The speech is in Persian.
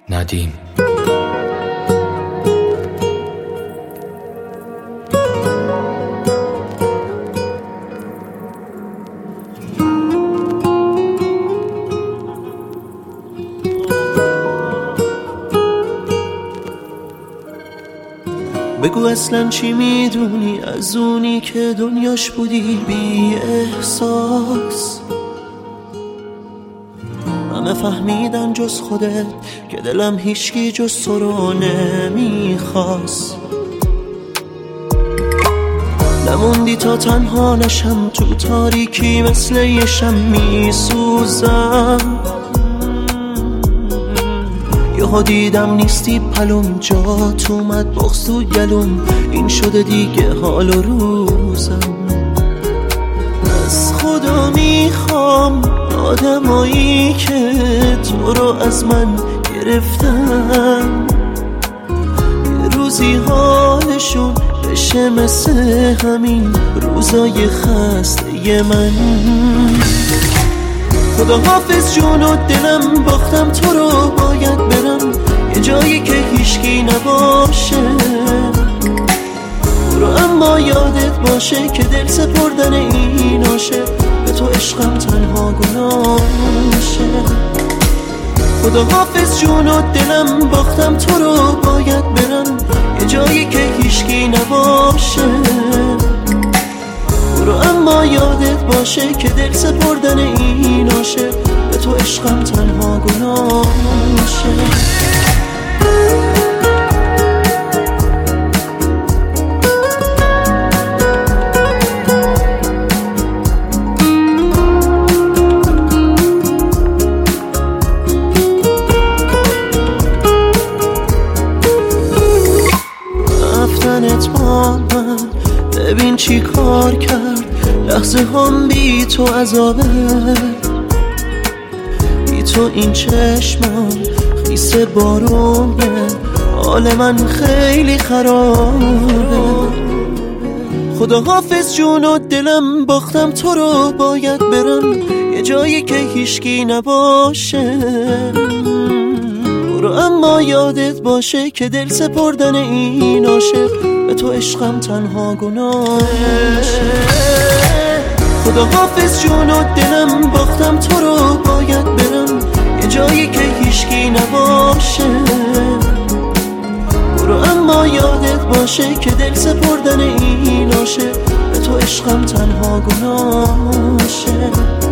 ندیم. بگو اصلا چی میدونی از اونی که دنیاش بودی بی احساس؟ همه فهمیدن جز خودت که دلم هیچکی جز تو رو نمیخواست. نموندی تا تنها نشم تو تاریکی مثل یه شم میسوزم. یهو دیدم نیستی پلوم، جات اومد بغض تو گلوم، این شده دیگه حال و روزم. از خدا میخوام آدمایی که تو رو از من گرفتن یه روزی حالشون بشه مثل همین روزای خسته من. خدا حافظ جون و دلم، باختم تو رو باید برم یه جایی که هیچکی نباشه. برو اما یادت باشه که دل سپردن این عاشق به تو عشقم تنها گناهشه. خدا حافظ جون و دلم، باختم تو رو باید برم یه جایی که هیچکی نباشه. برو اما یادت باشه که دل سپردن این عاشق به تو عشقم تنها گناهشه. رفتنت با من ببین چی کار کرد، لحظه هم بی تو عذابه، بی تو این چشمم خیس بارونه، حال من خیلی خرابه. خدا حافظ جون و دلم، باختم تو رو باید برم یه جایی که هیچکی نباشه. برو اما یادت باشه که دل سپردن این عاشق به تو عشقم تنها گناهشه. خدا حافظ جون و دلم، باختم تو رو باید برم یه جایی که هیچکی نباشه. برو اما یادت باشه که دل سپردن این عاشق به تو عشقم تنها گناهشه.